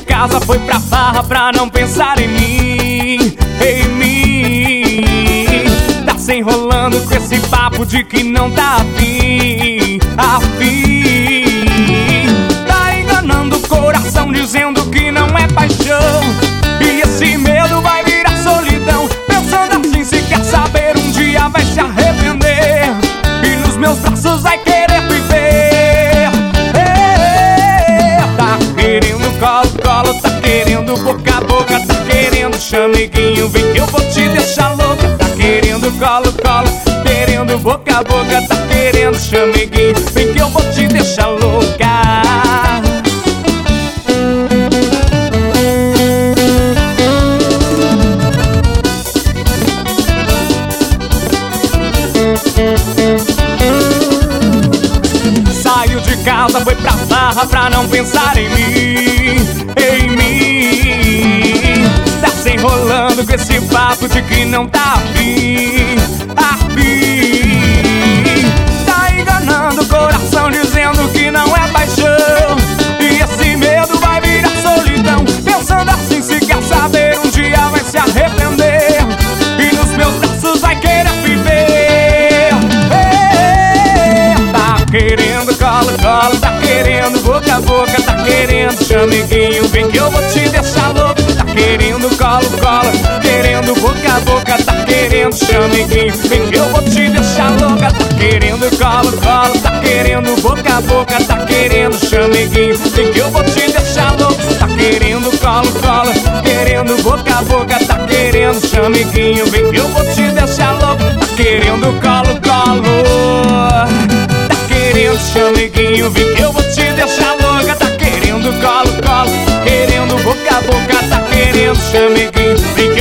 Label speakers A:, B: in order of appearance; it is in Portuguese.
A: casa, foi pra farra pra não pensar em mim, em mim. Tá se enrolando com esse papo de que não tá afim, afim. Tá enganando o coração dizendo que não é paixão, e esse medo vai virar solidão. Pensando assim, se quer saber, um dia vai se arrepender e nos meus braços vai querer viver. Tá querendo colo, colo, tá querendo boca a boca, tá querendo chameguinho, vem que eu vou te deixar louca. Tá querendo colo, colo, querendo boca a boca, tá querendo chameguinho, vem que eu vou te deixar louca. Saiu de casa, foi pra farra pra não pensar em mim, em mim. Tá se enrolando com esse papo de que não tá afim, afim. Tá enganando o coração dizendo que não é paixão, e esse medo vai virar solidão. Pensando assim, se quer saber, um dia vai se arrepender e nos meus braços vai querer viver. Tá querendo colo, colo, tá querendo boca a boca, tá querendo chameguinho, vem que eu vou te deixar louco. Tá querendo colo, colo, querendo boca a boca, tá querendo chameguinho, vem que eu vou te deixar louca. Tá querendo colo, colo, tá querendo boca a boca, tá querendo chameguinho, vem que eu vou te deixar louco. Tá querendo colo, colo, querendo boca a boca, tá querendo chameguinho, vem que eu vou te deixar louco. Tá querendo colo, colo, tá querendo chameguinho, vem que eu vou te deixar louca. Tá querendo colo, colo, querendo boca a boca, tá querendo chameguinho, vem